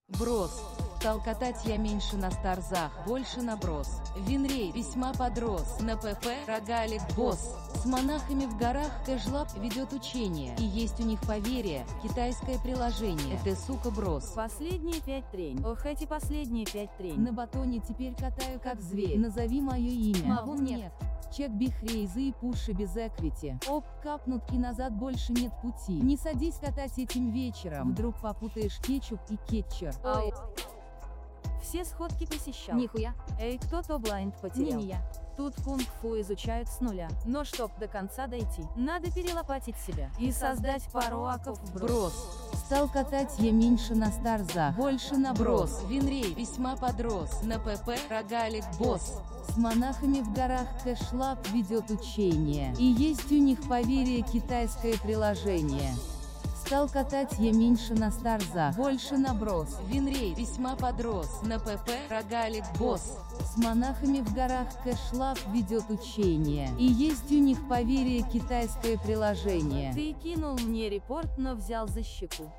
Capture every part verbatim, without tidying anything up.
Брос. Стал катать я меньше на старзах, больше на брос. Винрей весьма подрос. На ПП рогалик босс. С монахами в горах Кэшлаб ведет учение. И есть у них поверье, китайское приложение. Это сука брос. Последние пять трень. Ох, эти последние пять трень. На батоне теперь катаю как зверь. Назови мое имя. Могу нет. Чек бихрейзы и пуши без эквити. Оп, капнут и назад больше нет пути. Не садись катать этим вечером. Вдруг попутаешь кетчуп и кетчер. Ау. Все сходки посещал. Нихуя. Эй, кто-то блайнд потерял. Не, не я. Тут кунг-фу изучают с нуля. Но чтоб до конца дойти, надо перелопатить себя и создать пару аков в брос. Брос. Стал катать я меньше на старзах, больше на брос. Винрей весьма подрос. На ПП рогалик босс. С монахами в горах Кэшлаб ведет учение. И есть у них поверье, китайское приложение. Стал катать я меньше на старзах, больше на брос. Винрей весьма подрос. На ПП рогалик босс. С монахами в горах Кэшлаб ведет учение. И есть у них поверье, китайское приложение. Ты кинул мне репорт, но взял за щеку.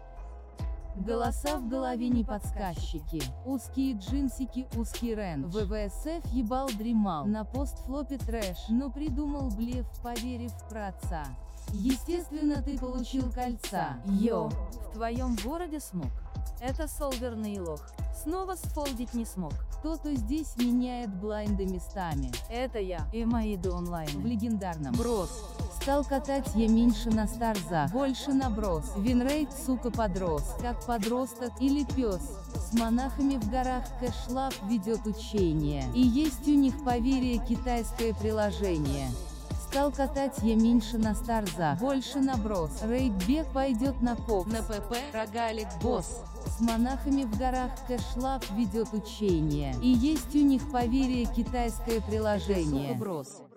Голоса в голове не подсказчики. Узкие джинсики, узкий рендж. ВВСФ ебал дремал. На постфлопе трэш, но придумал блеф, поверив в праотца. Естественно, ты получил кольца. Йо, В твоем городе смог. Это солверный лох. Снова сфолдить не смог. кто-то здесь меняет блайнды местами. Это я и мои до онлайн. В легендарном брос. Стал катать я меньше на старзах, больше на брос. Винрейт, сука, подрос, как подросток или пес. С монахами в горах Кэшлаб ведет учение. И есть у них поверье, китайское приложение. Стал катать я меньше на старзах, больше на брос. Рейдбек пойдет на кокс. На ПП рогалик босс. С монахами в горах Кэшлаб ведет учение. И есть у них поверье, китайское приложение. Это сука брос.